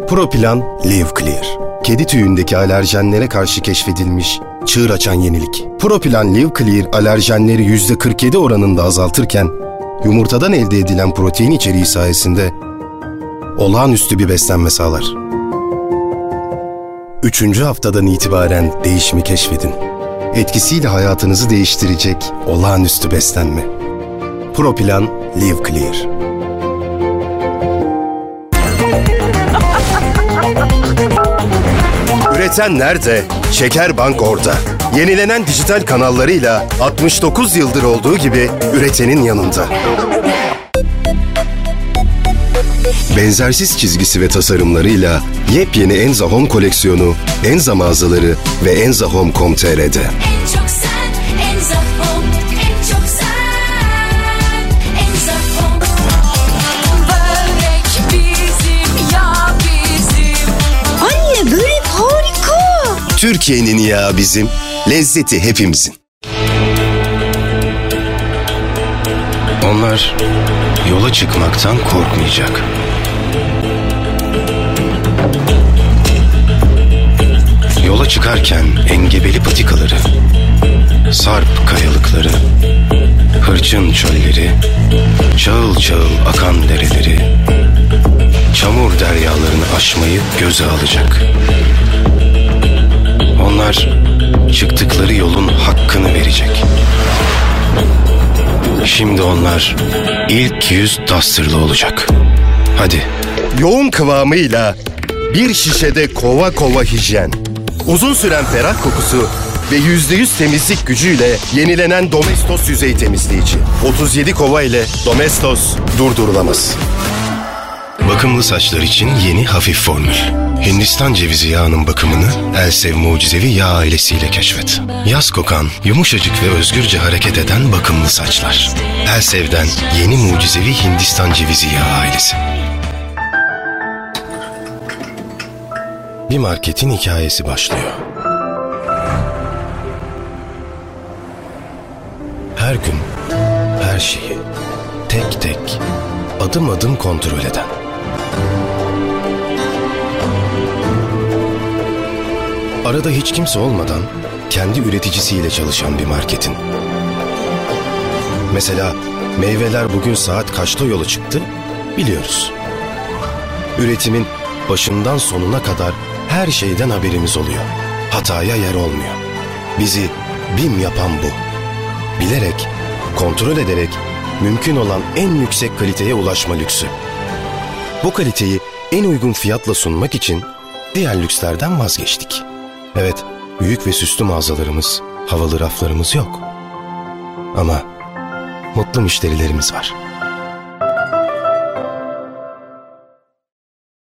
Proplan Live Clear. Kedi tüyündeki alerjenlere karşı keşfedilmiş çığır açan yenilik. Proplan Live Clear alerjenleri %47 oranında azaltırken yumurtadan elde edilen protein içeriği sayesinde olağanüstü bir beslenme sağlar. 3. haftadan itibaren değişimi keşfedin. Etkisiyle hayatınızı değiştirecek olağanüstü beslenme. Proplan Live Clear. Üreten nerede? Şekerbank orada. Yenilenen dijital kanallarıyla 69 yıldır olduğu gibi üretenin yanında. Benzersiz çizgisi ve tasarımlarıyla yepyeni Enza Home koleksiyonu Enza mağazaları ve enzahome.com.tr'de. En çok sen, Enza Home, en çok sen, Enza Home. Börek bizim, yağ bizim. Anne, börek harika. Türkiye'nin yağı bizim, lezzeti hepimizin. Onlar yola çıkmaktan korkmayacak. Yola çıkarken engebeli patikaları, sarp kayalıkları, hırçın çölleri, çağıl çağıl akan dereleri, çamur deryalarını aşmayı göze alacak. Onlar çıktıkları yolun hakkını verecek. Şimdi onlar ilk 100 Duster'lı olacak. Hadi. Yoğun kıvamıyla bir şişede kova kova hijyen. Uzun süren ferah kokusu ve %100 temizlik gücüyle yenilenen Domestos yüzey temizleyici. 37 kova ile Domestos durdurulamaz. Bakımlı saçlar için yeni hafif formül. Hindistan cevizi yağının bakımını Elsev mucizevi yağ ailesiyle keşfet. Yaz kokan, yumuşacık ve özgürce hareket eden bakımlı saçlar. Elsev'den yeni mucizevi Hindistan cevizi yağ ailesi. Bir marketin hikayesi başlıyor. Her gün, her şeyi, tek tek, adım adım kontrol eden. Arada hiç kimse olmadan kendi üreticisiyle çalışan bir marketin. Mesela meyveler bugün saat kaçta yola çıktı biliyoruz. Üretimin başından sonuna kadar her şeyden haberimiz oluyor. Hataya yer olmuyor. Bizi BİM yapan bu. Bilerek, kontrol ederek mümkün olan en yüksek kaliteye ulaşma lüksü. Bu kaliteyi en uygun fiyatla sunmak için diğer lükslerden vazgeçtik. Evet, büyük ve süslü mağazalarımız, havalı raflarımız yok. Ama mutlu müşterilerimiz var.